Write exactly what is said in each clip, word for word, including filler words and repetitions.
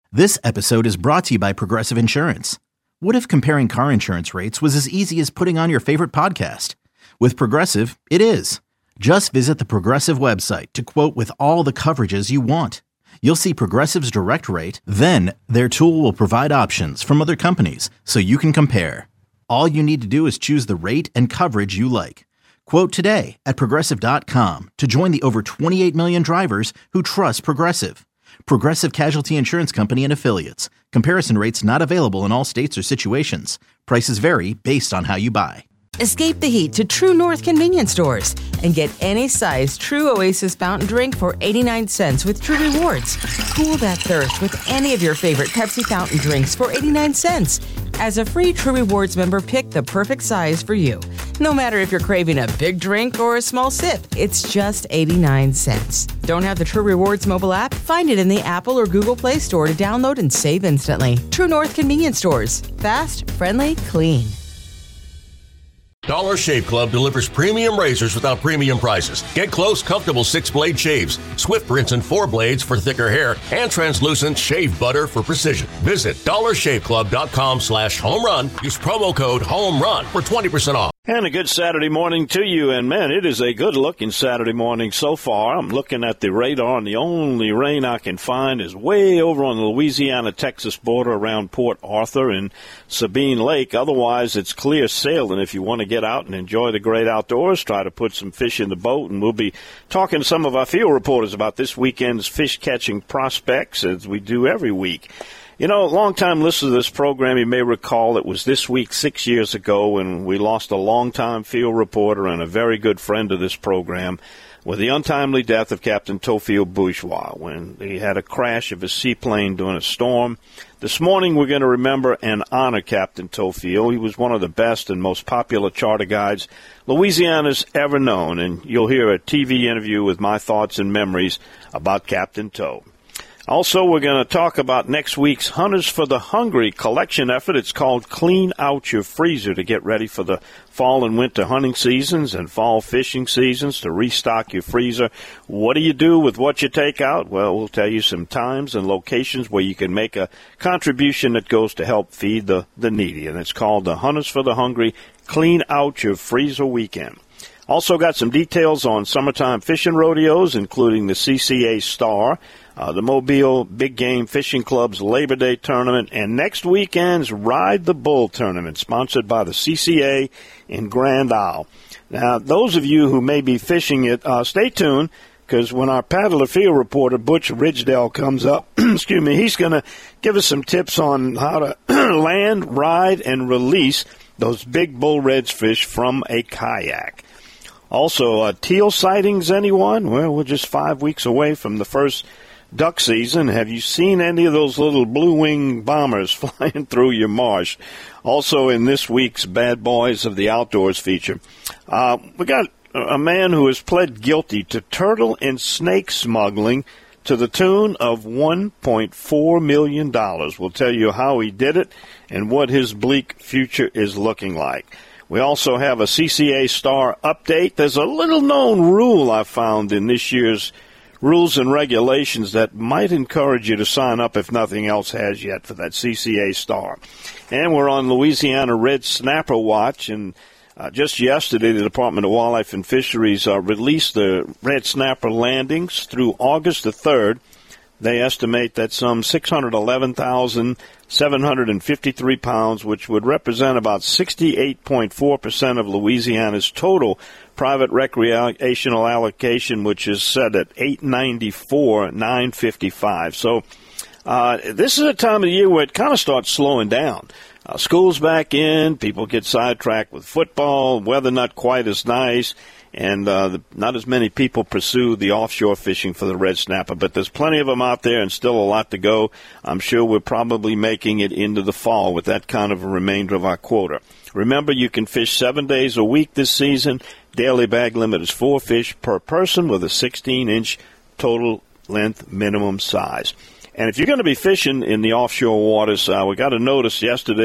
This episode is brought to you by Progressive Insurance. What if comparing car insurance rates was as easy as putting on your favorite podcast? With Progressive, it is. Just visit the Progressive website to quote with all the coverages you want. You'll see Progressive's direct rate, then their tool will provide options from other companies so you can compare. All you need to do is choose the rate and coverage you like. Quote today at Progressive dot com to join the over twenty-eight million drivers who trust Progressive. Progressive Casualty Insurance Company and Affiliates. Comparison rates not available in all states or situations. Prices vary based on how you buy. Escape the heat to True North convenience stores and get any size True Oasis fountain drink for eighty-nine cents with True Rewards. Cool that thirst with any of your favorite Pepsi fountain drinks for eighty-nine cents. As a free True Rewards member, pick the perfect size for you. No matter if you're craving a big drink or a small sip, it's just eighty-nine cents. Don't have the True Rewards mobile app? Find it in the Apple or Google Play Store to download and save instantly. True North convenience stores. Fast, friendly, clean. Dollar Shave Club delivers premium razors without premium prices. Get close, comfortable six-blade shaves, swift rinse and four blades for thicker hair, and translucent shave butter for precision. Visit dollar shave club dot com slash home run. Use promo code HOMERUN for twenty percent off. And a good Saturday morning to you. And, man, it is a good-looking Saturday morning so far. I'm looking at the radar, and the only rain I can find is way over on the Louisiana-Texas border around Port Arthur and Sabine Lake. Otherwise, it's clear sailing if you want to get out and enjoy the great outdoors, try to put some fish in the boat. And we'll be talking to some of our field reporters about this weekend's fish-catching prospects, as we do every week. You know, long-time listener to this program, you may recall it was this week six years ago when we lost a long-time field reporter and a very good friend of this program with the untimely death of Captain Theophile Bourgeois when he had a crash of his seaplane during a storm. This morning we're going to remember and honor Captain Theophile. He was one of the best and most popular charter guides Louisiana's ever known, and you'll hear a T V interview with my thoughts and memories about Captain Toe. Also, we're going to talk about next week's Hunters for the Hungry collection effort. It's called Clean Out Your Freezer to get ready for the fall and winter hunting seasons and fall fishing seasons to restock your freezer. What do you do with what you take out? Well, we'll tell you some times and locations where you can make a contribution that goes to help feed the, the needy. And it's called the Hunters for the Hungry Clean Out Your Freezer Weekend. Also got some details on summertime fishing rodeos, including the C C A Star, uh, the Mobile Big Game Fishing Club's Labor Day Tournament, and next weekend's Ride the Bull Tournament, sponsored by the C C A in Grand Isle. Now, those of you who may be fishing it, uh, stay tuned, because when our paddler field reporter, Butch Ridgedale, comes up, excuse me, he's going to give us some tips on how to land, ride, and release those big bull redfish from a kayak. Also, uh, teal sightings, anyone? Well, we're just five weeks away from the first duck season. Have you seen any of those little blue-wing bombers flying through your marsh? Also, in this week's Bad Boys of the Outdoors feature, uh, we got a man who has pled guilty to turtle and snake smuggling to the tune of one point four million dollars. We'll tell you how he did it and what his bleak future is looking like. We also have a C C A Star update. There's a little-known rule I found in this year's rules and regulations that might encourage you to sign up if nothing else has yet for that C C A Star. And we're on Louisiana Red Snapper Watch, and uh, just yesterday the Department of Wildlife and Fisheries uh, released the red snapper landings through August the third. They estimate that some six hundred eleven thousand seven hundred fifty-three pounds, which would represent about sixty-eight point four percent of Louisiana's total private recreational allocation, which is set at eight ninety-four thousand nine hundred fifty-five. So uh, this is a time of year where it kind of starts slowing down. Uh, school's back in, people get sidetracked with football, weather not quite as nice, and uh, the, not as many people pursue the offshore fishing for the red snapper. But there's plenty of them out there and still a lot to go. I'm sure we're probably making it into the fall with that kind of a remainder of our quota. Remember, you can fish seven days a week this season. Daily bag limit is four fish per person with a sixteen-inch total length minimum size. And if you're going to be fishing in the offshore waters, uh, we got a notice yesterday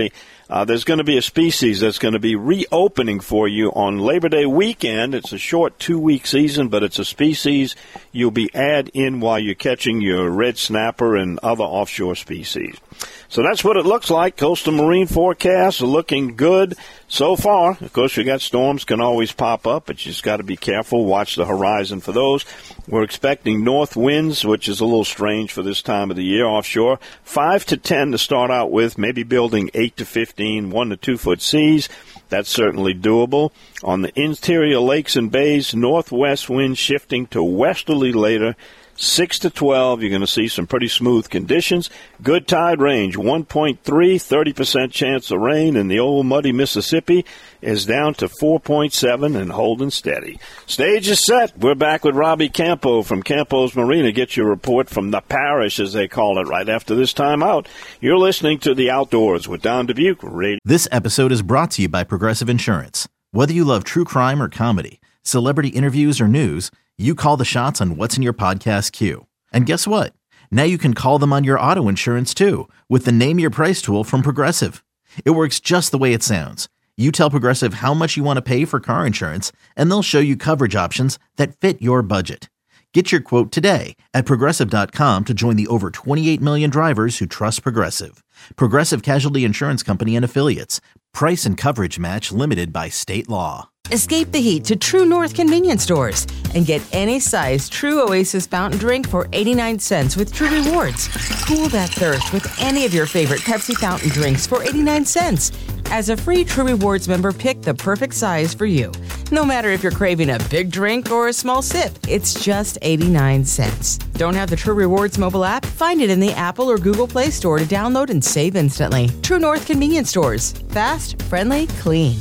Uh, there's going to be a species that's going to be reopening for you on Labor Day weekend. It's a short two-week season, but it's a species you'll be add in while you're catching your red snapper and other offshore species. So that's what it looks like. Coastal marine forecasts are looking good so far. Of course, you got storms can always pop up, but you just got to be careful. Watch the horizon for those. We're expecting north winds, which is a little strange for this time of the year offshore. Five to ten to start out with, maybe building eight to fifteen, one to two foot seas. That's certainly doable. On the interior lakes and bays, northwest winds shifting to westerly later. six to twelve, you're going to see some pretty smooth conditions. Good tide range, one point three, thirty percent chance of rain, and the old muddy Mississippi is down to four point seven and holding steady. Stage is set. We're back with Robbie Campo from Campo's Marina. Get your report from the parish, as they call it, right after this time out. You're listening to The Outdoors with Don Dubuque Radio. This episode is brought to you by Progressive Insurance. Whether you love true crime or comedy, celebrity interviews or news, you call the shots on what's in your podcast queue. And guess what? Now you can call them on your auto insurance too with the Name Your Price tool from Progressive. It works just the way it sounds. You tell Progressive how much you want to pay for car insurance, and they'll show you coverage options that fit your budget. Get your quote today at Progressive dot com to join the over twenty-eight million drivers who trust Progressive. Progressive Casualty Insurance Company and Affiliates. Price and coverage match limited by state law. Escape the heat to True North convenience stores and get any size True Oasis fountain drink for eighty-nine cents with True Rewards. Cool that thirst with any of your favorite Pepsi fountain drinks for eighty-nine cents. As a free True Rewards member, pick the perfect size for you. No matter if you're craving a big drink or a small sip, it's just eighty-nine cents. Don't have the True Rewards mobile app? Find it in the Apple or Google Play Store to download and save instantly. True North convenience stores. Fast, friendly, clean.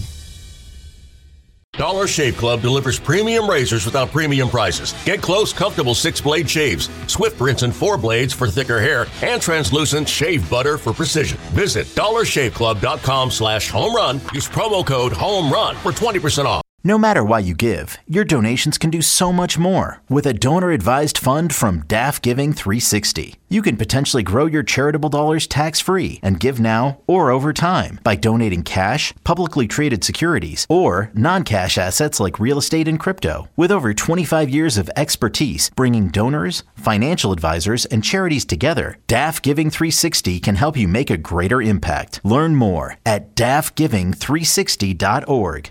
Dollar Shave Club delivers premium razors without premium prices. Get close, comfortable six-blade shaves, Swift rinse and four blades for thicker hair, and translucent shave butter for precision. Visit dollar shave club dot com slash home run. Use promo code HOMERUN for twenty percent off. No matter why you give, your donations can do so much more with a donor-advised fund from D A F Giving three sixty. You can potentially grow your charitable dollars tax-free and give now or over time by donating cash, publicly traded securities, or non-cash assets like real estate and crypto. With over twenty-five years of expertise bringing donors, financial advisors, and charities together, D A F Giving three sixty can help you make a greater impact. Learn more at D A F giving three sixty dot org.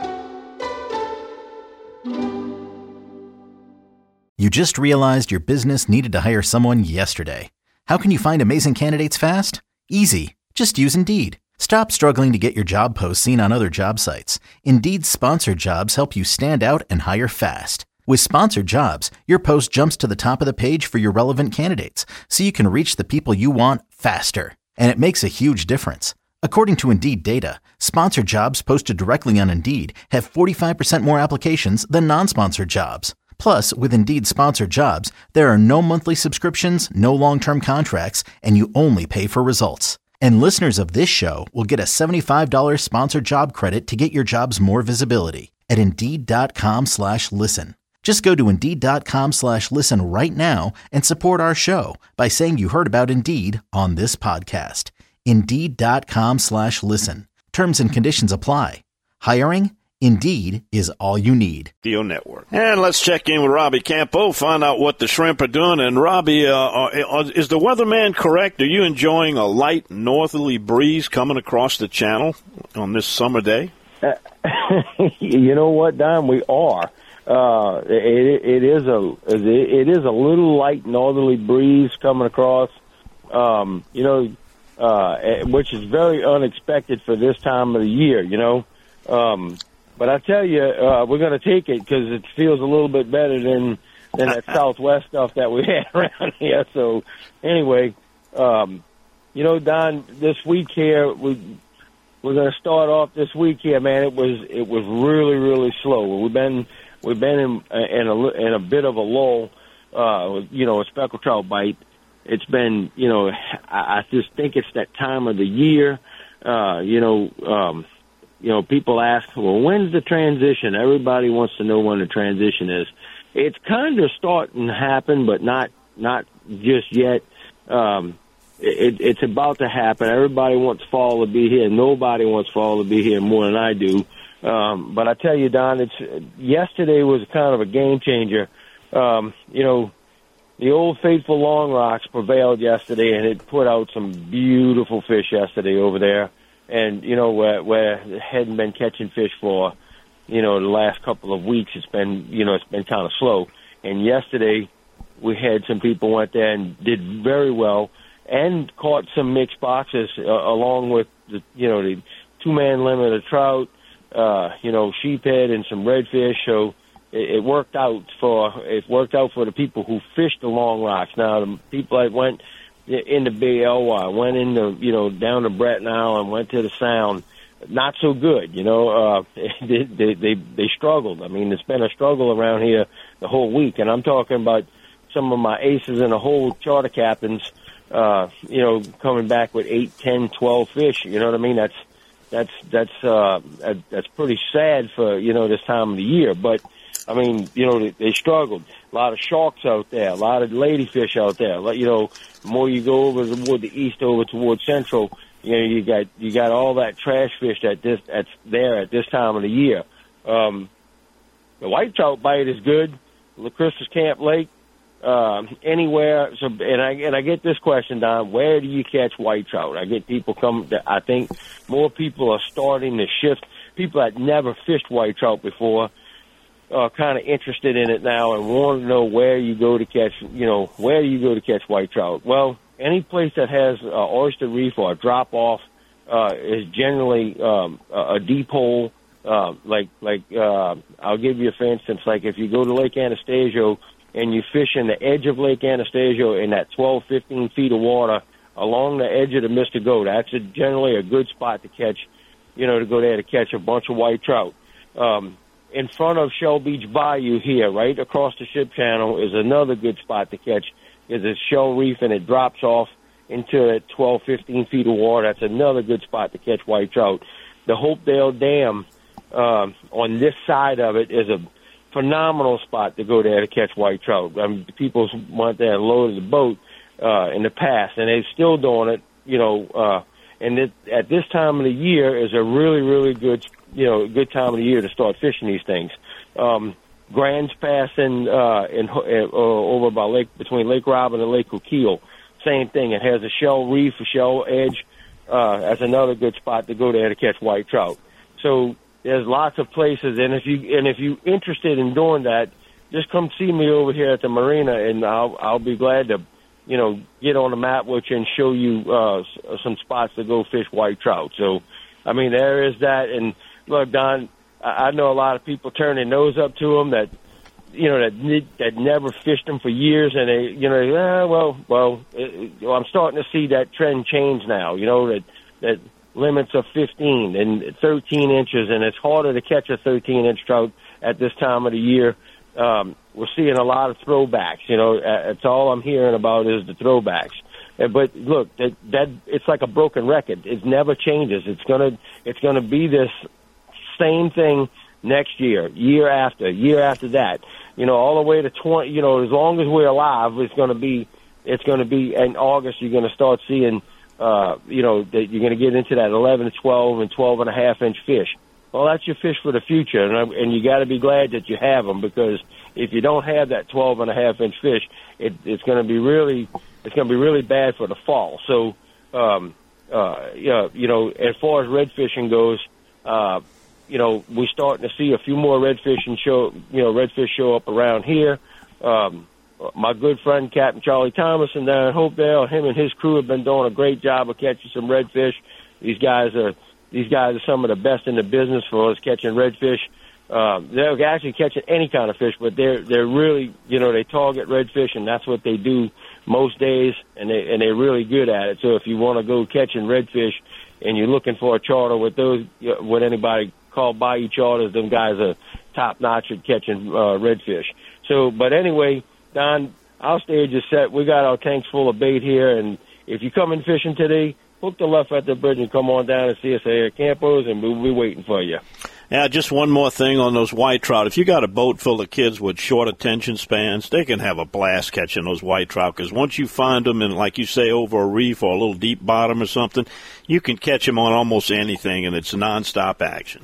You just realized your business needed to hire someone yesterday. How can you find amazing candidates fast? Easy. Just use Indeed. Stop struggling to get your job posts seen on other job sites. Indeed's sponsored jobs help you stand out and hire fast. With sponsored jobs, your post jumps to the top of the page for your relevant candidates, so you can reach the people you want faster. And it makes a huge difference. According to Indeed data, sponsored jobs posted directly on Indeed have forty-five percent more applications than non-sponsored jobs. Plus, with Indeed sponsored jobs, there are no monthly subscriptions, no long-term contracts, and you only pay for results. And listeners of this show will get a seventy-five dollars sponsored job credit to get your jobs more visibility at Indeed.com slash listen. Just go to Indeed.com slash listen right now and support our show by saying you heard about Indeed on this podcast. Indeed.com slash listen. Terms and conditions apply. Hiring? Indeed is all you need. Deal Network. And let's check in with Robbie Campo, find out what the shrimp are doing. And Robbie, uh, uh, is the weatherman correct? Are you enjoying a light northerly breeze coming across the channel on this summer day? Uh, you know what, Don? We are. Uh, it, it is a it is a little light northerly breeze coming across. Um, you know, uh, which is very unexpected for this time of the year. You know. Um, But I tell you, uh, we're going to take it because it feels a little bit better than than that Southwest stuff that we had around here. So, anyway, um, you know, Don, this week here, we we're going to start off this week here, man. It was it was really really slow. We've been we've been in in a in a bit of a lull. Uh, you know, a speckled trout bite. It's been, you know, I, I just think it's that time of the year. Uh, you know. Um, You know, people ask, well, when's the transition? Everybody wants to know when the transition is. It's kind of starting to happen, but not not just yet. Um, it, it's about to happen. Everybody wants fall to be here. Nobody wants fall to be here more than I do. Um, but I tell you, Don, it's yesterday was kind of a game changer. Um, you know, the old faithful Long Rocks prevailed yesterday, and it put out some beautiful fish yesterday over there. And, you know, where, where it hadn't been catching fish for, you know, the last couple of weeks, it's been, you know, it's been kind of slow. And yesterday we had some people went there and did very well and caught some mixed boxes uh, along with, the, you know, the two-man limit of trout, uh, you know, sheephead and some redfish. So it, it worked out for it worked out for the people who fished the Long Rocks. Now, the people that went into Bay Elwha, went into, you know, down to Breton Island, went to the Sound, not so good, you know. Uh, they, they, they, they struggled. I mean, it's been a struggle around here the whole week, and I'm talking about some of my aces in the whole charter captains, uh, you know, coming back with eight, ten, twelve fish. You know what I mean? That's that's that's uh, that's pretty sad for, you know, this time of the year. But I mean, you know, they, they struggled. A lot of sharks out there, a lot of ladyfish out there. You know, the more you go over toward the east, over toward central, you know, you got you got all that trash fish that this that's there at this time of the year. Um, the white trout bite is good. La Crispas Camp Lake, uh, anywhere. So, and I and I get this question, Don: where do you catch white trout? I get people come. I think more people are starting to shift. People that never fished white trout before are kind of interested in it now and want to know where you go to catch. You know, where do you go to catch white trout? Well, any place that has uh, oyster reef or a drop off uh, is generally um, a deep hole. Uh, like, like uh, I'll give you, for instance, like if you go to Lake Anastasio and you fish in the edge of Lake Anastasio in that twelve, fifteen feet of water along the edge of the Mister Go, that's a, generally a good spot to catch, you know, to go there to catch a bunch of white trout. Um, in front of Shell Beach Bayou here, right across the ship channel, is another good spot to catch. Is a shell reef, and it drops off into twelve, fifteen feet of water. That's another good spot to catch white trout. The Hopedale Dam, Uh, on this side of it, is a phenomenal spot to go there to catch white trout. I mean, people went there and loaded the boat uh, in the past, and they're still doing it. You know, uh, and it, at this time of the year is a really, really good, you know, good time of the year to start fishing these things. Um, Grand's Pass in, uh, in uh, over by Lake between Lake Robin and Lake Coquille, same thing. It has a shell reef, a shell edge. Uh, that's another good spot to go there to catch white trout. So there's lots of places, and if you and if you're interested in doing that, just come see me over here at the marina, and I'll I'll be glad to, you know, get on the map with you and show you uh, some spots to go fish white trout. So, I mean, there is that. And look, Don, I know a lot of people turn their nose up to them that, you know, that that never fished them for years, and they, you know, ah, well, well, it, well, I'm starting to see that trend change now. You know that that. limits of fifteen and thirteen inches, and it's harder to catch a thirteen-inch trout at this time of the year. Um, we're seeing a lot of throwbacks. You know, it's all I'm hearing about is the throwbacks. But look, that, that it's like a broken record. It never changes. It's gonna it's gonna be this same thing next year, year after, year after that. You know, all the way to twenty. You know, as long as we're alive, it's gonna be it's gonna be in August. You're gonna start seeing. Uh, you know, that you're going to get into that eleven, twelve, and twelve and a half inch fish. Well, that's your fish for the future, and, and you got to be glad that you have them, because if you don't have that twelve and a half inch fish, it, it's going to be really, it's going to be really bad for the fall. So, um, uh, yeah, you know, as far as red fishing goes, uh, you know, we're starting to see a few more redfish and show, you know, redfish show up around here. Um, My good friend Captain Charlie Thomason down in Hopedale, him and his crew have been doing a great job of catching some redfish. These guys are these guys are some of the best in the business for us catching redfish. Um, they're actually catching any kind of fish, but they're they're really, you know, they target redfish, and that's what they do most days, and they and they're really good at it. So if you want to go catching redfish and you're looking for a charter with those, with anybody called Bayou Charters, them guys are top notch at catching uh, redfish. So, but anyway. Don, our stage is set. We got our tanks full of bait here, and if you come in fishing today, hook the left at the bridge and come on down and see us here at Campos, and we'll be waiting for you. Yeah, just one more thing on those white trout. If you got a boat full of kids with short attention spans, they can have a blast catching those white trout, because once you find them in, like you say, over a reef or a little deep bottom or something, you can catch them on almost anything, and it's nonstop action.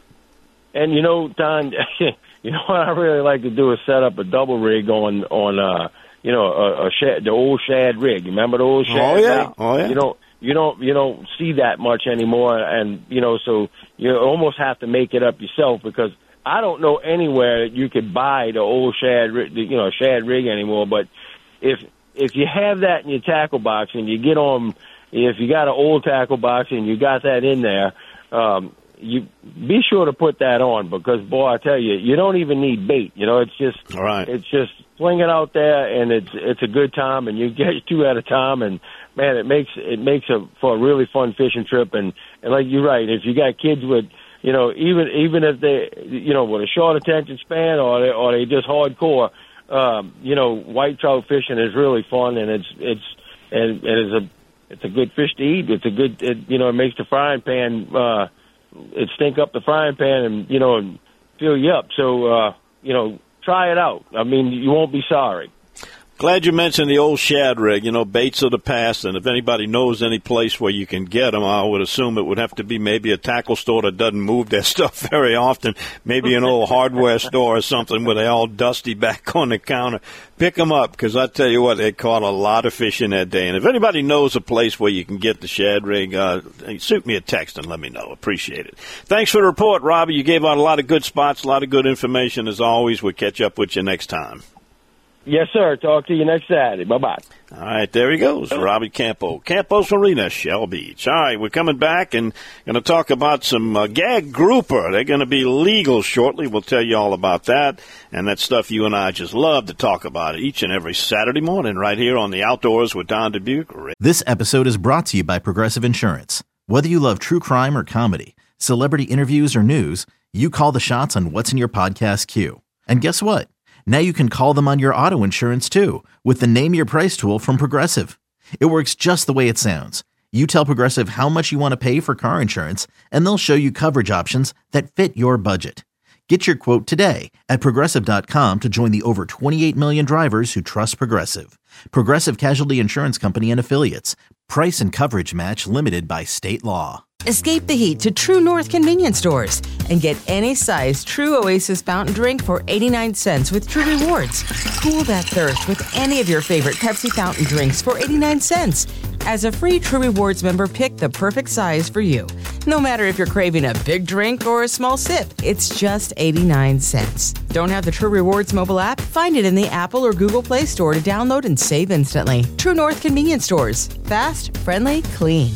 And, you know, Don, you know what I really like to do is set up a double rig on, on uh, you know, a, a shad, the old shad rig. Remember the old shad oh, yeah. rig? Oh, yeah. You don't, you don't, you don't see that much anymore, and, you know, so you almost have to make it up yourself, because I don't know anywhere that you could buy the old shad, you know, shad rig anymore. But if if you have that in your tackle box and you get on, if you got an old tackle box and you got that in there, um, you be sure to put that on, because boy, I tell you, you don't even need bait. You know, it's just, All right. it's just fling it out there, and it's it's a good time, and you get two at a time, and man, it makes it makes a for a really fun fishing trip. And, and like you're right, if you got kids with, you know, even even if they, you know, with a short attention span, or they, or they just hardcore, um, you know, white trout fishing is really fun, and it's it's and it is a it's a good fish to eat. It's a good, it, you know, it makes the frying pan, uh, it stink up the frying pan, and you know, and fill you up. So uh, you know, try it out. I mean, you won't be sorry. Glad you mentioned the old shad rig. You know, baits of the past, and if anybody knows any place where you can get them, I would assume it would have to be maybe a tackle store that doesn't move their stuff very often, maybe an old hardware store or something where they're all dusty back on the counter. Pick them up, because I tell you what, they caught a lot of fish in that day. And if anybody knows a place where you can get the shad rig, uh, shoot me a text and let me know. Appreciate it. Thanks for the report, Robbie. You gave out a lot of good spots, a lot of good information. As always, we'll catch up with you next time. Yes, sir. Talk to you next Saturday. Bye-bye. All right, there he goes, Robbie Campo. Campos Marina, Shell Beach. All right, we're coming back and going to talk about some uh, gag grouper. They're going to be legal shortly. We'll tell you all about that. And that stuff you and I just love to talk about each and every Saturday morning right here on the Outdoors with Don Dubuque. This episode is brought to you by Progressive Insurance. Whether you love true crime or comedy, celebrity interviews or news, you call the shots on what's in your podcast queue. And guess what? Now you can call them on your auto insurance, too, with the Name Your Price tool from Progressive. It works just the way it sounds. You tell Progressive how much you want to pay for car insurance, and they'll show you coverage options that fit your budget. Get your quote today at Progressive dot com to join the over twenty-eight million drivers who trust Progressive. Progressive Casualty Insurance Company and Affiliates. Price and coverage match limited by state law. Escape the heat to True North convenience stores and get any size True Oasis fountain drink for eighty-nine cents with True Rewards. Cool that thirst with any of your favorite Pepsi fountain drinks for eighty-nine cents. As a free True Rewards member, pick the perfect size for you. No matter if you're craving a big drink or a small sip, it's just eighty-nine cents. Don't have the True Rewards mobile app? Find it in the Apple or Google Play Store to download and save instantly. True North convenience stores. Fast, friendly, clean.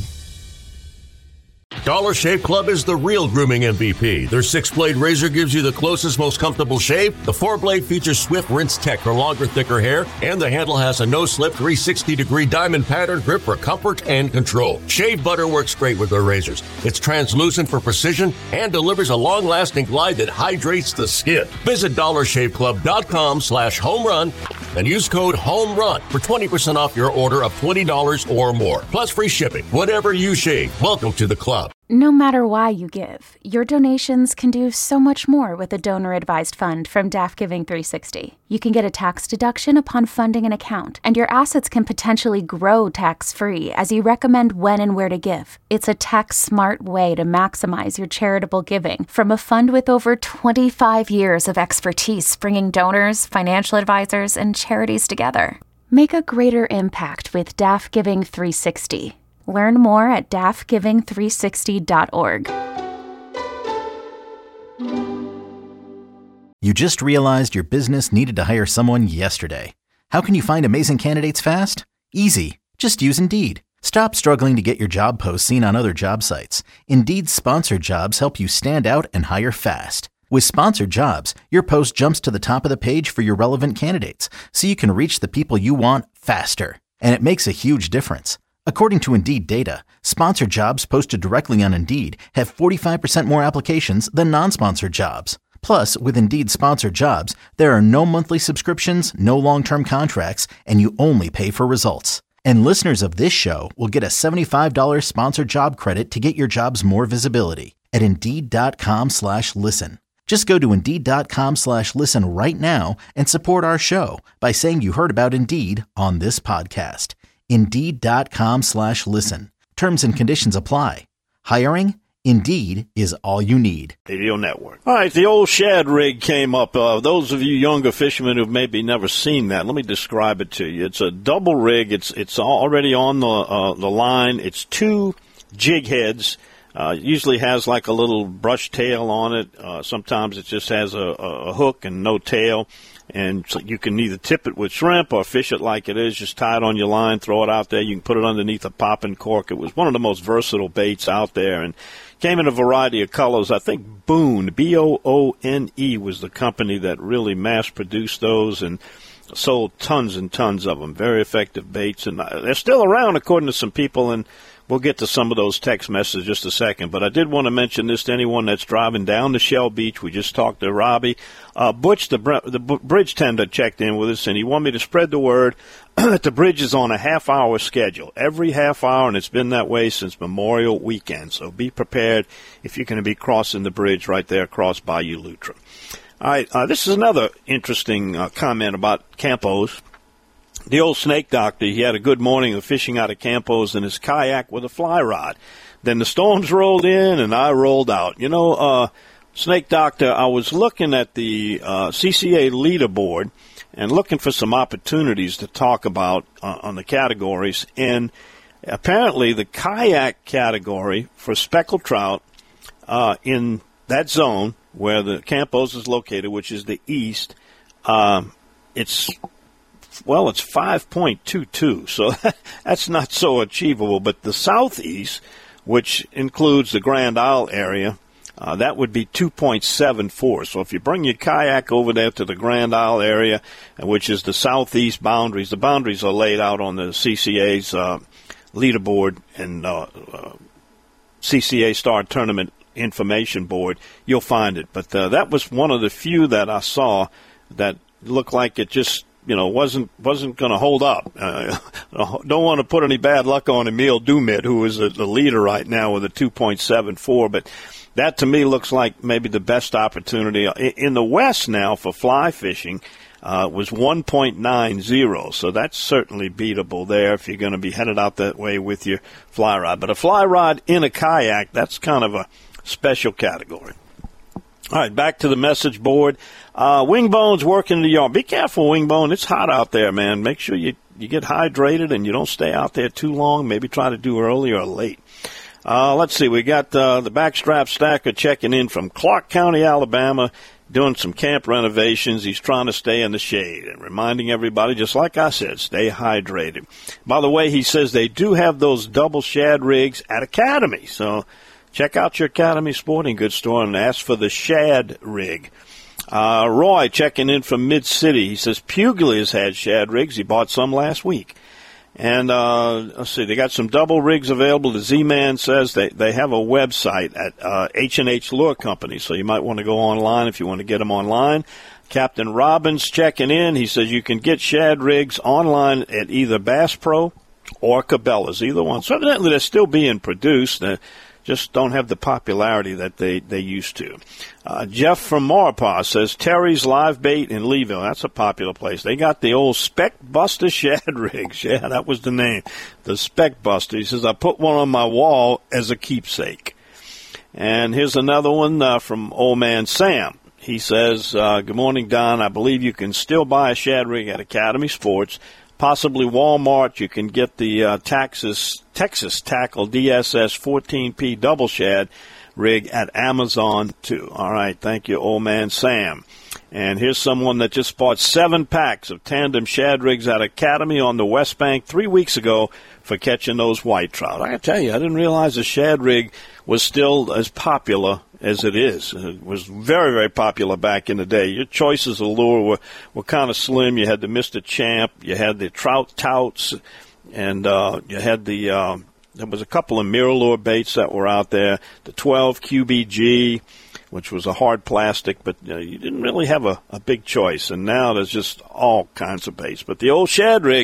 Dollar Shave Club is the real grooming M V P. Their six-blade razor gives you the closest, most comfortable shave. The four-blade features Swift Rinse Tech for longer, thicker hair. And the handle has a no-slip three hundred sixty degree diamond pattern grip for comfort and control. Shave butter works great with their razors. It's translucent for precision and delivers a long-lasting glide that hydrates the skin. Visit dollar shave club dot com slash home run and use code HOMERUN for twenty percent off your order of twenty dollars or more. Plus free shipping. Whatever you shave, welcome to the club. No matter why you give, your donations can do so much more with a donor-advised fund from D A F Giving three sixty. You can get a tax deduction upon funding an account, and your assets can potentially grow tax-free as you recommend when and where to give. It's a tax-smart way to maximize your charitable giving from a fund with over twenty-five years of expertise bringing donors, financial advisors, and charities together. Make a greater impact with D A F Giving three sixty. Learn more at D A F giving three sixty dot org. You just realized your business needed to hire someone yesterday. How can you find amazing candidates fast? Easy. Just use Indeed. Stop struggling to get your job posts seen on other job sites. Indeed's sponsored jobs help you stand out and hire fast. With sponsored jobs, your post jumps to the top of the page for your relevant candidates, so you can reach the people you want faster. And it makes a huge difference. According to Indeed data, sponsored jobs posted directly on Indeed have forty-five percent more applications than non-sponsored jobs. Plus, with Indeed sponsored jobs, there are no monthly subscriptions, no long-term contracts, and you only pay for results. And listeners of this show will get a seventy-five dollars sponsored job credit to get your jobs more visibility. at Indeed.com slash listen. Just go to Indeed.com slash listen right now and support our show by saying you heard about Indeed on this podcast. Indeed.com slash listen. Terms and conditions apply. Hiring? Indeed is all you need. Radio Network. All right, the old shad rig came up. Uh, those of you younger fishermen who've maybe never seen that, let me describe it to you. It's a double rig. It's it's already on the uh, the line. It's two jig heads. Uh, usually has like a little brush tail on it. Uh, sometimes it just has a, a hook and no tail. And so you can either tip it with shrimp or fish it like it is. Just tie it on your line, throw it out there. You can put it underneath a popping cork. It was one of the most versatile baits out there and came in a variety of colors. I think Boone, B O O N E, was the company that really mass-produced those and sold tons and tons of them. Very effective baits. And they're still around, according to some people, and we'll get to some of those text messages in just a second. But I did want to mention this to anyone that's driving down to Shell Beach. We just talked to Robbie. Uh, Butch, the, the bridge tender, checked in with us, and he wanted me to spread the word that the bridge is on a half-hour schedule. Every half hour, and it's been that way since Memorial Weekend. So be prepared if you're going to be crossing the bridge right there across Bayou Lutra. All right, uh, this is another interesting uh, comment about Campos. The old snake doctor, he had a good morning of fishing out of Campos in his kayak with a fly rod. Then the storms rolled in, and I rolled out. You know, uh, Snake Doctor, I was looking at the uh, C C A leaderboard and looking for some opportunities to talk about uh, on the categories. And apparently the kayak category for speckled trout uh, in that zone where the Campos is located, which is the east, uh, it's... Well, it's five point two two, so that's not so achievable. But the southeast, which includes the Grand Isle area, uh, that would be two point seven four. So if you bring your kayak over there to the Grand Isle area, which is the southeast boundaries, the boundaries are laid out on the C C A's uh, leaderboard and uh, uh, C C A Star Tournament information board, you'll find it. But uh, that was one of the few that I saw that looked like it just, you know, wasn't wasn't going to hold up. Uh, don't want to put any bad luck on Emil Dumit, who is the leader right now with a two point seven four, but that to me looks like maybe the best opportunity. In the West now for fly fishing uh, was one point nine zero, so that's certainly beatable there if you're going to be headed out that way with your fly rod. But a fly rod in a kayak, that's kind of a special category. All right, back to the message board. Uh, Wingbone's working in the yard. Be careful, Wingbone. It's hot out there, man. Make sure you, you get hydrated and you don't stay out there too long. Maybe try to do early or late. Uh, let's see. We got uh, the Backstrap Stacker checking in from Clark County, Alabama, doing some camp renovations. He's trying to stay in the shade and reminding everybody, just like I said, stay hydrated. By the way, he says they do have those double shad rigs at Academy. So check out your Academy Sporting Goods store and ask for the shad rig. Uh, Roy checking in from Mid-City. He says Puglia has had shad rigs. He bought some last week. And uh, let's see, they got some double rigs available. The Z-Man says they, they have a website at uh, H and H Lure Company, so you might want to go online if you want to get them online. Captain Robbins checking in. He says you can get shad rigs online at either Bass Pro or Cabela's, either one. So evidently they're still being produced. They're just don't have the popularity that they, they used to. Uh, Jeff from Maurepas says Terry's Live Bait in Leeville. That's a popular place. They got the old Spec Buster shad rigs. Yeah, that was the name. The Spec Buster. He says, I put one on my wall as a keepsake. And here's another one uh, from old man Sam. He says, uh, good morning, Don. I believe you can still buy a shad rig at Academy Sports. Possibly Walmart. You can get the uh, Texas Texas Tackle D S S fourteen P double shad rig at Amazon too. All right, thank you, old man Sam. And here's someone that just bought seven packs of tandem shad rigs at Academy on the West Bank three weeks ago for catching those white trout. I gotta tell you, I didn't realize the shad rig was still as popular as it is. It was very, very popular back in the day. Your choices of lure were, were kind of slim. You had the Mister Champ, you had the Trout Touts, and uh, you had the, uh, there was a couple of MirrOlure baits that were out there, the twelve Q B G, which was a hard plastic, but uh, you didn't really have a, a big choice. And now there's just all kinds of baits. But the old shad rig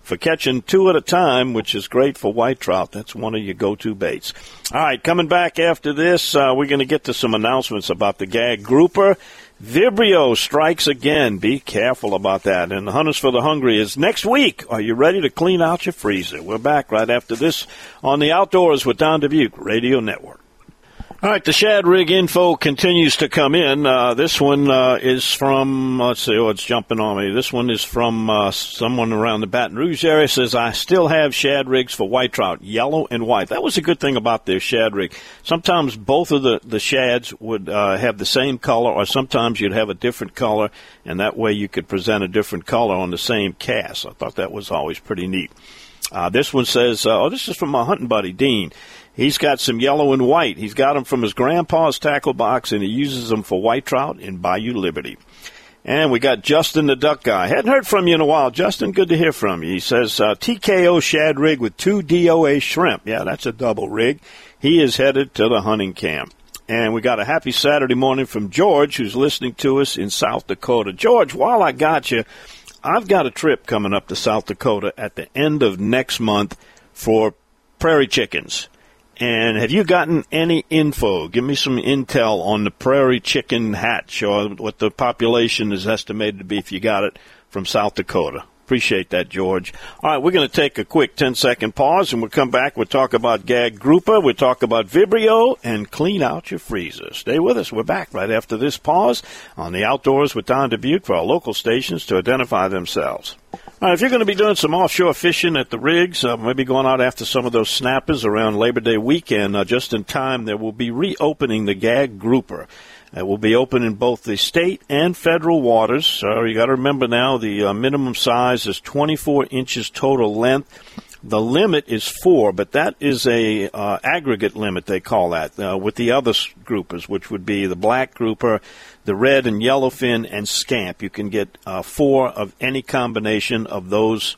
for catching two at a time, which is great for white trout. That's one of your go-to baits. All right, coming back after this, uh, we're going to get to some announcements about the gag grouper. Vibrio strikes again. Be careful about that. And Hunters for the Hungry is next week. Are you ready to clean out your freezer? We're back right after this on the Outdoors with Don Dubuque Radio Network. All right, the Shad Rig info continues to come in. Uh, this one uh, is from, let's see, oh, it's jumping on me. This one is from uh, someone around the Baton Rouge area. Says, I still have Shad Rigs for white trout, yellow and white. That was a good thing about their Shad Rig. Sometimes both of the, the shads would uh, have the same color, or sometimes you'd have a different color, and that way you could present a different color on the same cast. I thought that was always pretty neat. Uh, this one says, uh, oh, this is from my hunting buddy, Dean. He's got some yellow and white. He's got them from his grandpa's tackle box, and he uses them for white trout in Bayou Liberty. And we got Justin the Duck Guy. Hadn't heard from you in a while. Justin, good to hear from you. He says, uh, T K O Shad Rig with two D O A shrimp. Yeah, that's a double rig. He is headed to the hunting camp. And we got a happy Saturday morning from George, who's listening to us in South Dakota. George, while I got you, I've got a trip coming up to South Dakota at the end of next month for prairie chickens. And have you gotten any info? Give me some intel on the prairie chicken hatch, or what the population is estimated to be if you got it from South Dakota. Appreciate that, George. All right, we're going to take a quick ten-second pause, and we'll come back. We'll talk about gag grouper. We'll talk about Vibrio and clean out your freezer. Stay with us. We're back right after this pause on the Outdoors with Don Dubuque for our local stations to identify themselves. All right, if you're going to be doing some offshore fishing at the rigs, uh, maybe going out after some of those snappers around Labor Day weekend, uh, just in time, there will be reopening the gag grouper. It will be open in both the state and federal waters. So you got to remember now the uh, minimum size is twenty-four inches total length. The limit is four, but that is a uh, aggregate limit, they call that, uh, with the other groupers, which would be the black grouper, the red and yellowfin, and scamp. You can get uh, four of any combination of those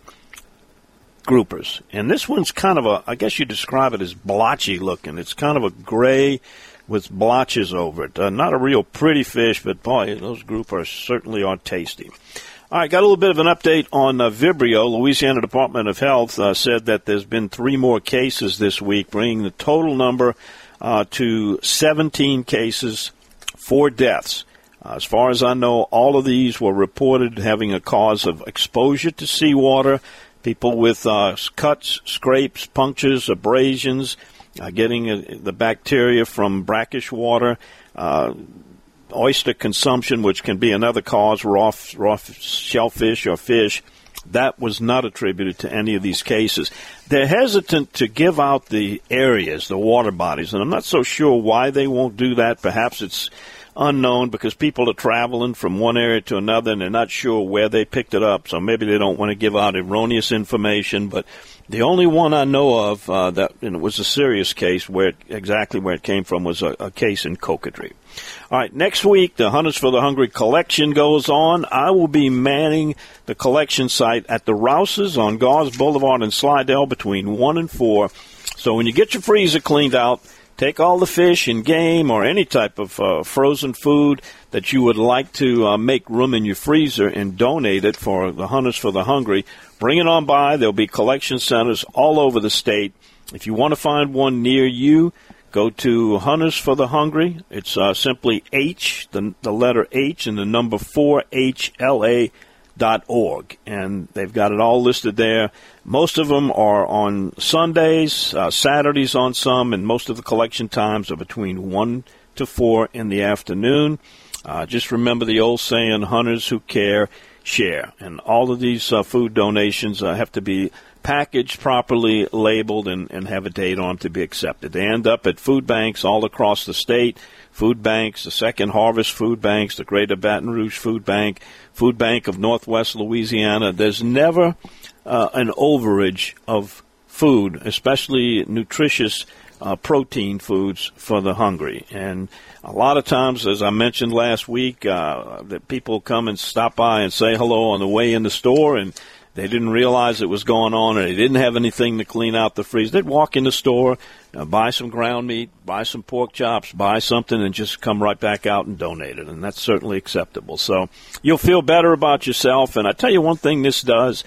groupers. And this one's kind of a, I guess you describe it as blotchy looking. It's kind of a gray with blotches over it. Uh, not a real pretty fish, but boy, those groupers certainly are tasty. All right, got a little bit of an update on uh, Vibrio. Louisiana Department of Health uh, said that there's been three more cases this week, bringing the total number uh, to seventeen cases, four deaths. Uh, as far as I know, all of these were reported having a cause of exposure to seawater, people with uh, cuts, scrapes, punctures, abrasions, uh, getting uh, the bacteria from brackish water, uh oyster consumption, which can be another cause, raw, raw shellfish or fish. That was not attributed to any of these cases. They're hesitant to give out the areas, the water bodies, and I'm not so sure why they won't do that. Perhaps it's unknown because people are traveling from one area to another and they're not sure where they picked it up, so maybe they don't want to give out erroneous information. But the only one I know of uh, that and it was a serious case, where it, exactly where it came from, was a, a case in Cocodrie. All right, next week, the Hunters for the Hungry collection goes on. I will be manning the collection site at the Rouses on Gauze Boulevard in Slidell between one and four. So when you get your freezer cleaned out, take all the fish and game or any type of uh, frozen food that you would like to uh, make room in your freezer and donate it for the Hunters for the Hungry. Bring it on by. There'll be collection centers all over the state. If you want to find one near you, go to Hunters for the Hungry. It's uh, simply H, the, the letter H, and the number four, H L A dot org. And they've got it all listed there. Most of them are on Sundays, uh, Saturdays on some, and most of the collection times are between one to four in the afternoon. Uh, just remember the old saying, hunters who care, share. And all of these uh, food donations uh, have to be packaged properly, labeled, and, and have a date on them to be accepted. They end up at food banks all across the state. Food banks, the Second Harvest Food Banks, the Greater Baton Rouge Food Bank, Food Bank of Northwest Louisiana. There's never uh, an overage of food, especially nutritious uh, protein foods for the hungry. And a lot of times, as I mentioned last week, uh, that people come and stop by and say hello on the way in the store, and they didn't realize it was going on, or they didn't have anything to clean out the freezer. They'd walk in the store, uh, buy some ground meat, buy some pork chops, buy something, and just come right back out and donate it. And that's certainly acceptable. So you'll feel better about yourself. And I tell you one thing this does,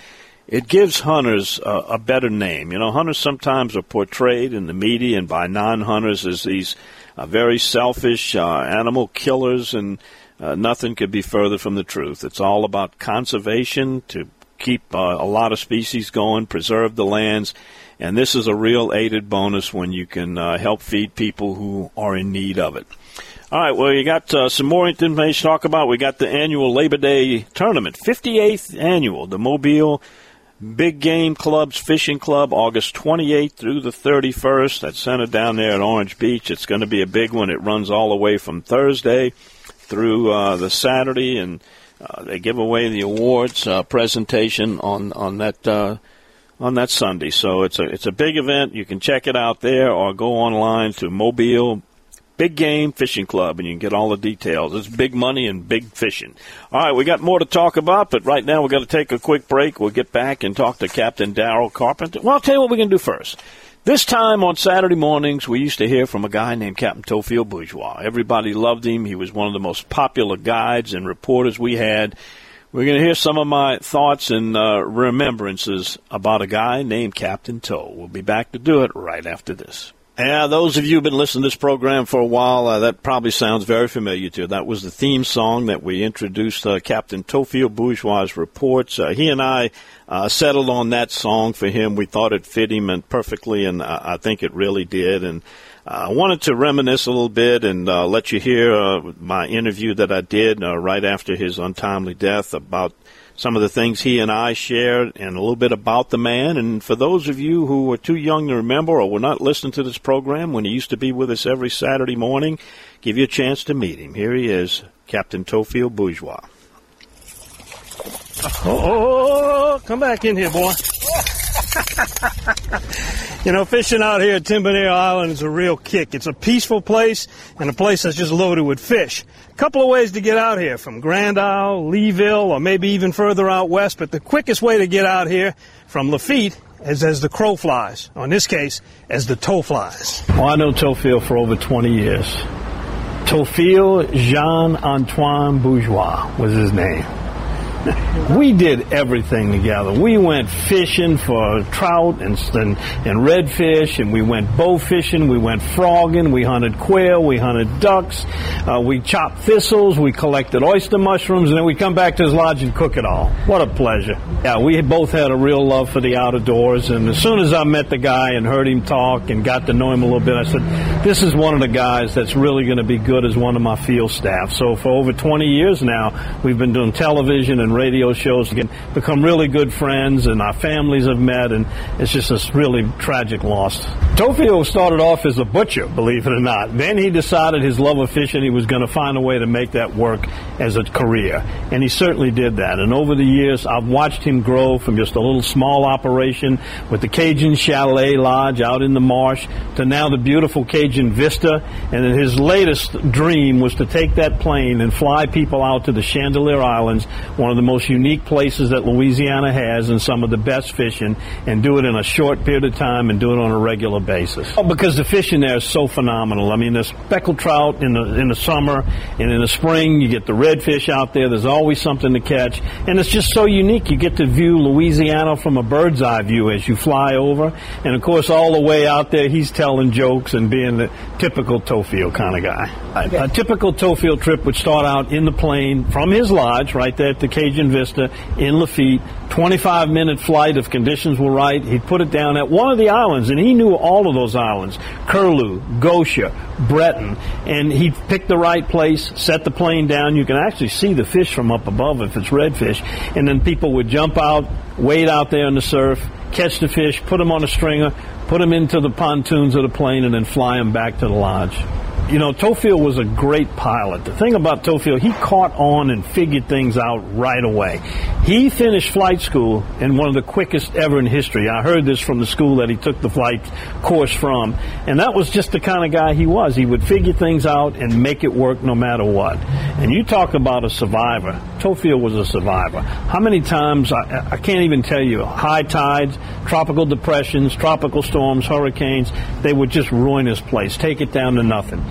it gives hunters a, a better name. You know, hunters sometimes are portrayed in the media and by non-hunters as these uh, very selfish uh, animal killers, and uh, nothing could be further from the truth. It's all about conservation to keep uh, a lot of species going, preserve the lands, and this is a real aided bonus when you can uh, help feed people who are in need of it. All right, well, you got uh, some more information to talk about. We got the annual Labor Day tournament, fifty-eighth annual, the Mobile Big Game Club's Fishing Club, August twenty-eighth through the thirty-first. That's centered down there at Orange Beach. It's going to be a big one. It runs all the way from Thursday through uh, the Saturday, and uh, they give away the awards uh, presentation on on that uh, on that Sunday. So it's a it's a big event. You can check it out there, or go online to Mobile Big Game Fishing Club, and you can get all the details. It's big money and big fishing. All right, we got more to talk about, but right now we've got to take a quick break. We'll get back and talk to Captain Darrell Carpenter. Well, I'll tell you what we're going to do first. This time on Saturday mornings, we used to hear from a guy named Captain Theophile Bourgeois. Everybody loved him. He was one of the most popular guides and reporters we had. We're going to hear some of my thoughts and uh, remembrances about a guy named Captain Toe. We'll be back to do it right after this. Yeah, those of you who have been listening to this program for a while, uh, that probably sounds very familiar to you. That was the theme song that we introduced uh, Captain Theophile Bourgeois' reports. Uh, he and I uh, settled on that song for him. We thought it fit him and perfectly, and uh, I think it really did. And uh, I wanted to reminisce a little bit and uh, let you hear uh, my interview that I did uh, right after his untimely death about some of the things he and I shared, and a little bit about the man. And for those of you who are too young to remember or were not listening to this program when he used to be with us every Saturday morning, give you a chance to meet him. Here he is, Captain Theophile Bourgeois. Oh, come back in here, boy. You know, fishing out here at Timbernere Island is a real kick. It's a peaceful place and a place that's just loaded with fish. A couple of ways to get out here, from Grand Isle, Leeville, or maybe even further out west, but the quickest way to get out here from Lafitte is as the crow flies, or in this case, as the toe flies. Well, I know Theophile for over twenty years. Theophile Jean-Antoine Bourgeois was his name. We did everything together. We went fishing for trout and, and and redfish, and we went bow fishing, we went frogging, we hunted quail, we hunted ducks, uh, we chopped thistles, we collected oyster mushrooms, and then we come back to his lodge and cook it all. What a pleasure. Yeah, we both had a real love for the outdoors, and as soon as I met the guy and heard him talk and got to know him a little bit, I said, this is one of the guys that's really going to be good as one of my field staff. So for over twenty years now, we've been doing television and radio shows, again, become really good friends, and our families have met, and it's just a really tragic loss. Theophile started off as a butcher, believe it or not. Then he decided his love of fishing, he was going to find a way to make that work as a career, and he certainly did that. And over the years, I've watched him grow from just a little small operation with the Cajun Chalet Lodge out in the marsh to now the beautiful Cajun Vista, and his latest dream was to take that plane and fly people out to the Chandelier Islands, one of the most unique places that Louisiana has and some of the best fishing, and do it in a short period of time and do it on a regular basis. Because the fishing there is so phenomenal. I mean, there's speckled trout in the in the summer, and in the spring you get the redfish out there. There's always something to catch, and it's just so unique. You get to view Louisiana from a bird's eye view as you fly over, and of course all the way out there he's telling jokes and being the typical Theophile kind of guy. Okay. A typical Theophile trip would start out in the plane from his lodge right there at the Cajun Vista in Lafitte, twenty-five minute flight if conditions were right. He'd put it down at one of the islands, and he knew all of those islands, Curlew, Gosha, Breton, and he'd pick the right place, set the plane down. You can actually see the fish from up above if it's redfish, and then people would jump out, wade out there in the surf, catch the fish, put them on a stringer, put them into the pontoons of the plane, and then fly them back to the lodge. You know, Theophile was a great pilot. The thing about Theophile, he caught on and figured things out right away. He finished flight school in one of the quickest ever in history. I heard this from the school that he took the flight course from, and that was just the kind of guy he was. He would figure things out and make it work no matter what. And you talk about a survivor. Theophile was a survivor. How many times, I, I can't even tell you, high tides, tropical depressions, tropical storms, hurricanes, they would just ruin his place, take it down to nothing.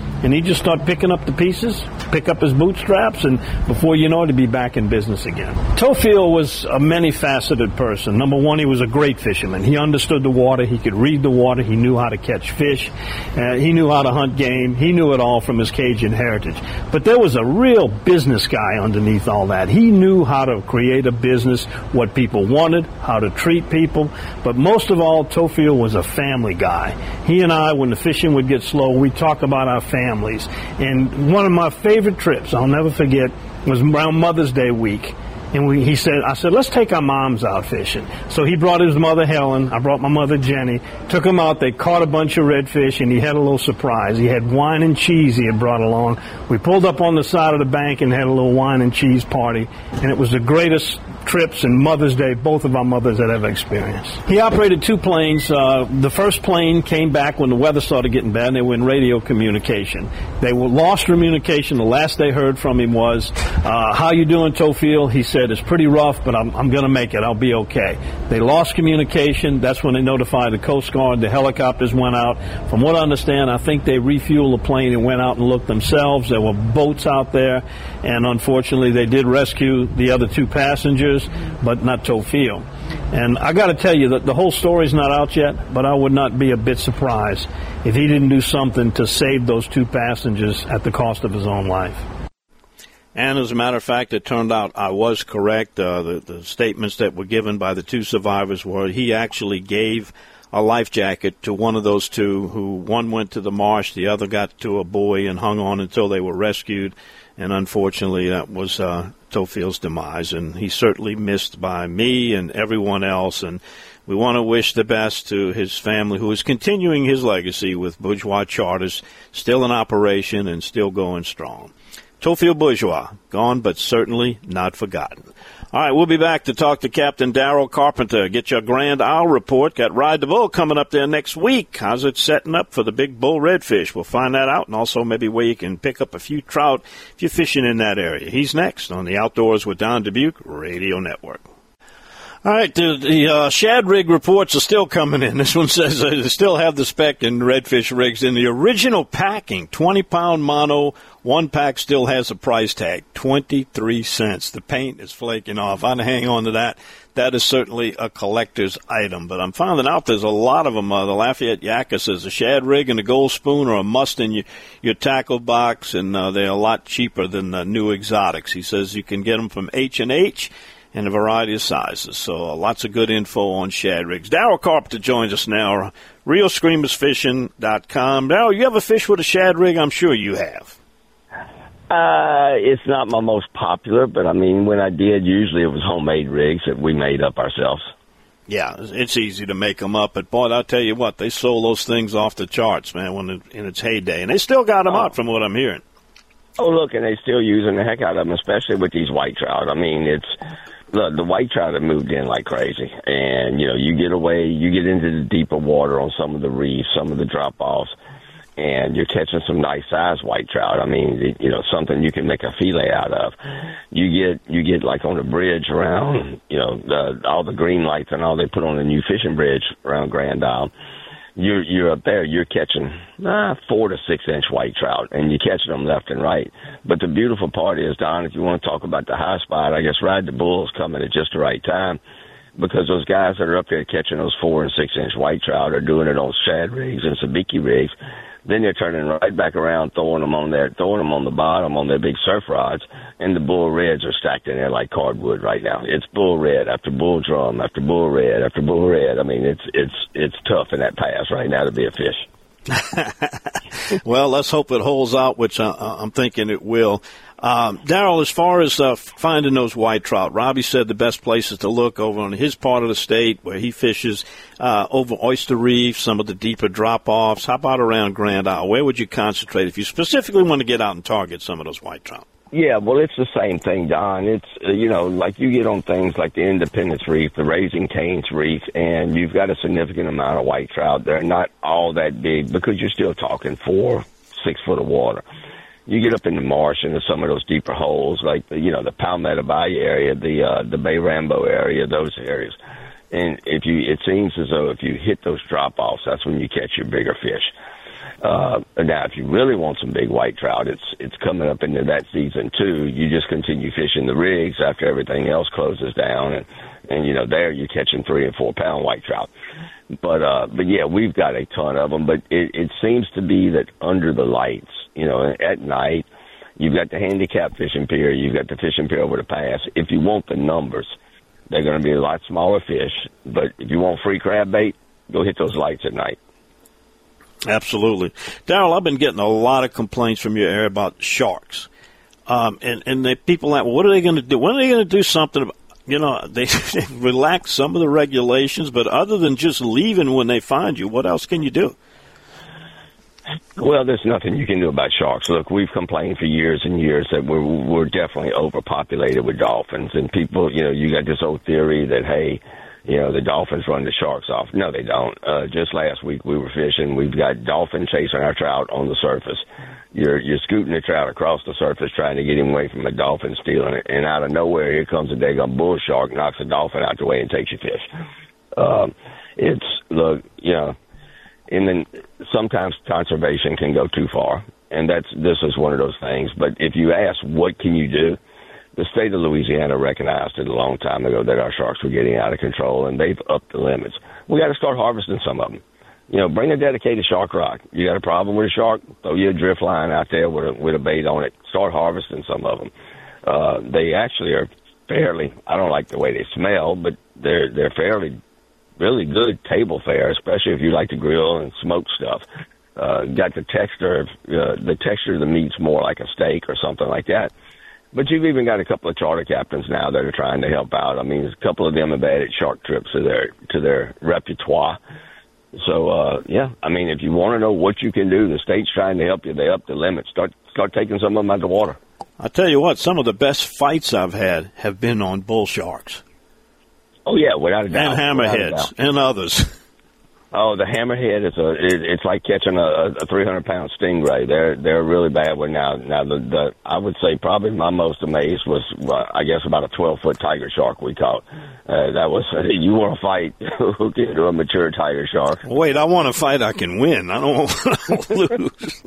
and he'd just start picking up the pieces, pick up his bootstraps, and before you know it, he'd be back in business again. Tofield was a many-faceted person. Number one, he was a great fisherman. He understood the water. He could read the water. He knew how to catch fish. Uh, he knew how to hunt game. He knew it all from his Cajun heritage. But there was a real business guy underneath all that. He knew how to create a business, what people wanted, how to treat people. But most of all, Tofield was a family guy. He and I, when the fishing would get slow, we'd talk about our families. And one of my favorite trips, I'll never forget, was around Mother's Day week. And we, he said, I said, let's take our moms out fishing. So he brought his mother, Helen. I brought my mother, Jenny. Took them out. They caught a bunch of redfish, and he had a little surprise. He had wine and cheese he had brought along. We pulled up on the side of the bank and had a little wine and cheese party. And it was the greatest trips and Mother's Day both of our mothers had ever experienced. He operated two planes. Uh, the first plane came back when the weather started getting bad, and they were in radio communication. They were lost communication. The last they heard from him was, uh, how you doing, Tofield? He said, it's pretty rough, but I'm, I'm going to make it. I'll be okay. They lost communication. That's when they notified the Coast Guard. The helicopters went out. From what I understand, I think they refueled the plane and went out and looked themselves. There were boats out there, and unfortunately they did rescue the other two passengers, but not Tofield. And I got to tell you that the whole story's not out yet, but I would not be a bit surprised if he didn't do something to save those two passengers at the cost of his own life. And as a matter of fact, it turned out I was correct. Uh, the, the statements that were given by the two survivors were he actually gave a life jacket to one of those two, who one went to the marsh, the other got to a buoy and hung on until they were rescued. And unfortunately, that was uh, Tofield's demise. And he's certainly missed by me and everyone else. And we want to wish the best to his family, who is continuing his legacy with Bourgeois Charters, still in operation and still going strong. Tofield Bourgeois, gone but certainly not forgotten. All right, we'll be back to talk to Captain Darrell Carpenter. Get your Grand Isle report. Got Ride the Bull coming up there next week. How's it setting up for the big bull redfish? We'll find that out, and also maybe where you can pick up a few trout if you're fishing in that area. He's next on the Outdoors with Don Dubuque Radio Network. All right, the, the uh, shad rig reports are still coming in. This one says uh, they still have the spec in redfish rigs. In the original packing, twenty-pound mono, one pack still has a price tag, twenty-three cents. The paint is flaking off. I'd hang on to that. That is certainly a collector's item. But I'm finding out there's a lot of them. Uh, the Lafayette Yakka says a shad rig and a gold spoon are a must in your, your tackle box, and uh, they're a lot cheaper than uh, new exotics. He says you can get them from H and H in a variety of sizes. So uh, lots of good info on shad rigs. Darrell Carpenter joins us now, real screamers fishing dot com. Darrell, you ever fish with a shad rig? I'm sure you have. Uh, it's not my most popular, but I mean, when I did, usually it was homemade rigs that we made up ourselves. Yeah, it's easy to make them up, but boy, I'll tell you what, they sold those things off the charts, man, when it, in its heyday, and they still got them oh. out from what I'm hearing. Oh, look, and they're still using the heck out of them, especially with these white trout. I mean, it's the, the white trout have moved in like crazy, and, you know, you get away, you get into the deeper water on some of the reefs, some of the drop-offs, and you're catching some nice-sized white trout. I mean, you know, something you can make a fillet out of. You get, you get like on the bridge around, you know, the, all the green lights and all they put on the new fishing bridge around Grand Isle. You're, you're up there, you're catching ah, four to six inch white trout, and you're catching them left and right. But the beautiful part is, Don, if you want to talk about the high spot, I guess Ride the Bull's coming at just the right time, because those guys that are up there catching those four and six inch white trout are doing it on shad rigs and sabiki rigs. Then they're turning right back around, throwing them on there, throwing them on the bottom on their big surf rods, and the bull reds are stacked in there like cardwood right now. It's bull red after bull drum after bull red after bull red. I mean, it's it's it's tough in that pass right now to be a fish. Well, let's hope it holds out, which I, I'm thinking it will. Um, Darrell, as far as uh, finding those white trout, Robbie said the best places to look over on his part of the state where he fishes uh, over Oyster Reef, some of the deeper drop-offs. How about around Grand Isle? Where would you concentrate if you specifically want to get out and target some of those white trout? Yeah, well, it's the same thing, Don. It's, uh, you know, like you get on things like the Independence Reef, the Raising Cane's Reef, and you've got a significant amount of white trout. They're not all that big because you're still talking four, six foot of water. You get up in the marsh into some of those deeper holes, like the, you know, the Palmetto Bayou area, the uh, the Bay Rambo area, those areas. And if you, it seems as though if you hit those drop-offs, that's when you catch your bigger fish. Uh, now, if you really want some big white trout, it's it's coming up into that season too. You just continue fishing the rigs after everything else closes down, and and you know there you're catching three and four pound white trout. But uh, but yeah, we've got a ton of them. But it, it seems to be that under the lights, you know, at night, you've got the handicap fishing pier, you've got the fishing pier over the pass. If you want the numbers, they're going to be a lot smaller fish. But if you want free crab bait, go hit those lights at night. Absolutely. Darrell, I've been getting a lot of complaints from your area about sharks. Um, and, and the people that, well, what are they going to do? When are they going to do something about, you know, they relax some of the regulations, but other than just leaving when they find you, what else can you do? Well, there's nothing you can do about sharks. Look, we've complained for years and years that we're, we're definitely overpopulated with dolphins. And people, you know, you got this old theory that, hey, you know, the dolphins run the sharks off. No, they don't. Uh, just last week we were fishing. We've got dolphins chasing our trout on the surface. You're you're scooting the trout across the surface trying to get him away from a dolphin stealing it. And out of nowhere, here comes a daggone bull shark, knocks the dolphin out the way and takes your fish. Um, it's, look, you know, and then sometimes conservation can go too far. And that's this is one of those things. But if you ask what can you do, the state of Louisiana recognized it a long time ago that our sharks were getting out of control, and they've upped the limits. We got to start harvesting some of them. You know, bring a dedicated shark rock. You got a problem with a shark? Throw you a drift line out there with a, with a bait on it. Start harvesting some of them. Uh, they actually are fairly, I don't like the way they smell, but they're they're fairly, really good table fare, especially if you like to grill and smoke stuff. Uh, got the texture of, uh, the texture of the meat's more like a steak or something like that. But you've even got a couple of charter captains now that are trying to help out. I mean, a couple of them have added shark trips to their to their repertoire. So, uh, yeah, I mean, if you want to know what you can do, the state's trying to help you. They up the limits. Start start taking some of them out of the water. I tell you what, some of the best fights I've had have been on bull sharks. Oh, yeah, without a doubt. And hammerheads and others. Oh, the hammerhead is a it, it's like catching a, a three hundred pound stingray. They're they're a really bad one now. Now the, the I would say probably my most amazed was well, I guess about a twelve foot tiger shark we caught. Uh, that was uh, you want to fight who can do a mature tiger shark? Wait, I want to fight. I can win. I don't want to lose.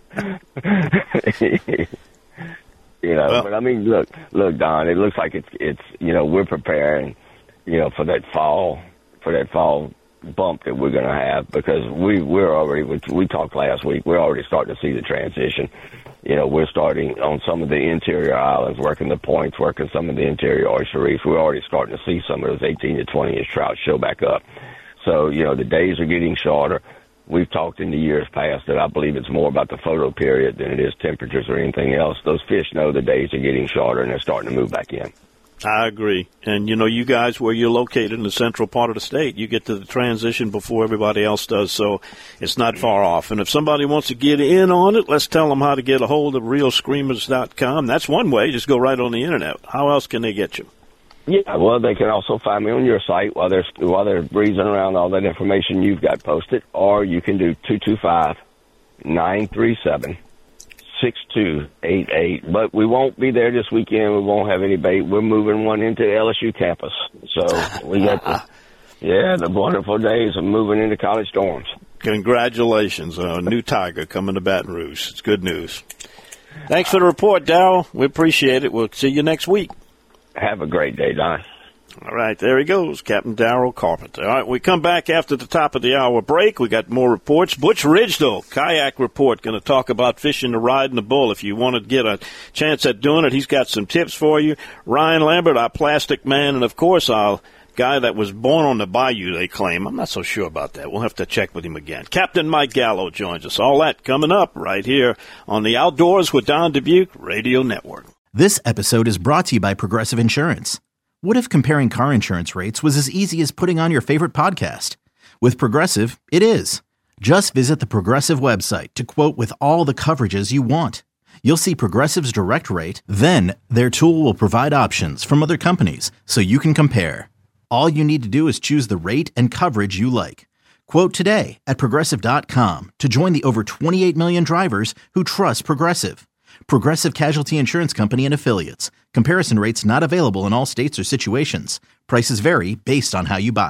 You know, well, but I mean, look, look, Don. It looks like it's it's you know we're preparing, you know, for that fall for that fall. bump that we're going to have because we we're already we, we talked last week we're already starting to see the transition. You know, we're starting on some of the interior islands, working the points, working some of the interior oyster reefs. We're already starting to see some of those eighteen to twenty inch trout show back up. So, you know, the days are getting shorter. We've talked in the years past that I believe it's more about the photo period than it is temperatures or anything else. Those fish know the days are getting shorter and they're starting to move back in. I agree. And, you know, you guys, where you're located in the central part of the state, you get to the transition before everybody else does, so it's not far off. And if somebody wants to get in on it, let's tell them how to get a hold of real screamers dot com. That's one way. Just go right on the Internet. How else can they get you? Yeah, well, they can also find me on your site while they're, while they're breezing around all that information you've got posted, or you can do two two five, nine three seven, six two eight eight. But we won't be there this weekend. We won't have any bait. We're moving one into L S U campus. So we got the, yeah, the wonderful days of moving into college dorms. Congratulations. A new tiger coming to Baton Rouge. It's good news. Thanks for the report, Darrell. We appreciate it. We'll see you next week. Have a great day, Don. All right, there he goes, Captain Darrell Carpenter. All right, we come back after the top of the hour break. We got more reports. Butch Ridge, though, kayak report, going to talk about fishing the ride and the bull. If you want to get a chance at doing it, he's got some tips for you. Ryan Lambert, our plastic man, and, of course, our guy that was born on the bayou, they claim. I'm not so sure about that. We'll have to check with him again. Captain Mike Gallo joins us. All that coming up right here on the Outdoors with Don Dubuque Radio Network. This episode is brought to you by Progressive Insurance. What if comparing car insurance rates was as easy as putting on your favorite podcast? With Progressive, it is. Just visit the Progressive website to quote with all the coverages you want. You'll see Progressive's direct rate, then their tool will provide options from other companies so you can compare. All you need to do is choose the rate and coverage you like. Quote today at Progressive dot com to join the over twenty-eight million drivers who trust Progressive. Progressive Casualty Insurance Company and Affiliates. Comparison rates not available in all states or situations. Prices vary based on how you buy.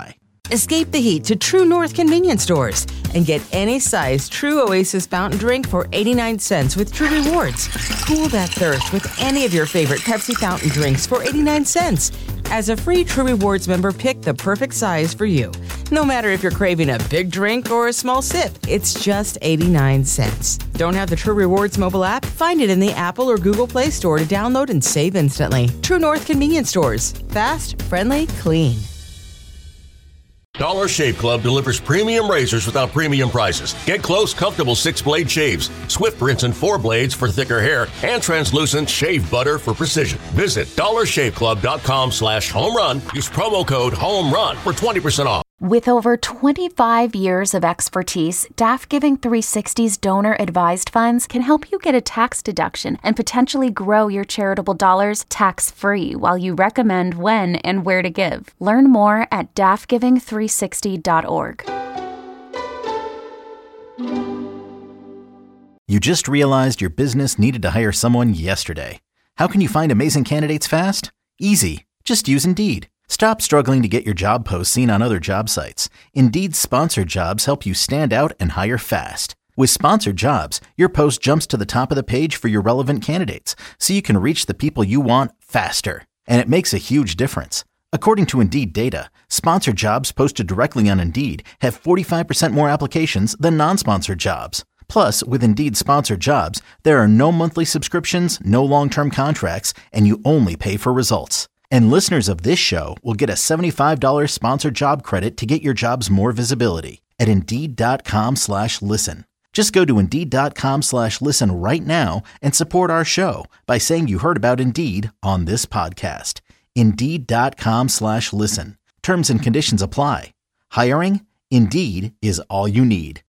Escape the heat to True North convenience stores and get any size True Oasis fountain drink for eighty-nine cents with True Rewards. Cool that thirst with any of your favorite Pepsi fountain drinks for eighty-nine cents. As a free True Rewards member, pick the perfect size for you. No matter if you're craving a big drink or a small sip, it's just eighty-nine cents. Don't have the True Rewards mobile app? Find it in the Apple or Google Play Store to download and save instantly. True North convenience stores. Fast, friendly, clean. Dollar Shave Club delivers premium razors without premium prices. Get close, comfortable six-blade shaves, Swift rinse and four blades for thicker hair, and translucent shave butter for precision. Visit dollarshaveclub.com slash home run. Use promo code HOMERUN for twenty percent off. With over twenty-five years of expertise, D A F Giving three sixty's donor-advised funds can help you get a tax deduction and potentially grow your charitable dollars tax-free while you recommend when and where to give. Learn more at D A F giving three sixty dot org. You just realized your business needed to hire someone yesterday. How can you find amazing candidates fast? Easy. Just use Indeed. Stop struggling to get your job posts seen on other job sites. Indeed's sponsored jobs help you stand out and hire fast. With sponsored jobs, your post jumps to the top of the page for your relevant candidates, so you can reach the people you want faster. And it makes a huge difference. According to Indeed data, sponsored jobs posted directly on Indeed have forty-five percent more applications than non-sponsored jobs. Plus, with Indeed sponsored jobs, there are no monthly subscriptions, no long-term contracts, and you only pay for results. And listeners of this show will get a seventy-five dollars sponsored job credit to get your jobs more visibility at Indeed.com slash listen. Just go to Indeed.com slash listen right now and support our show by saying you heard about Indeed on this podcast. Indeed.com slash listen. Terms and conditions apply. Hiring? Indeed is all you need.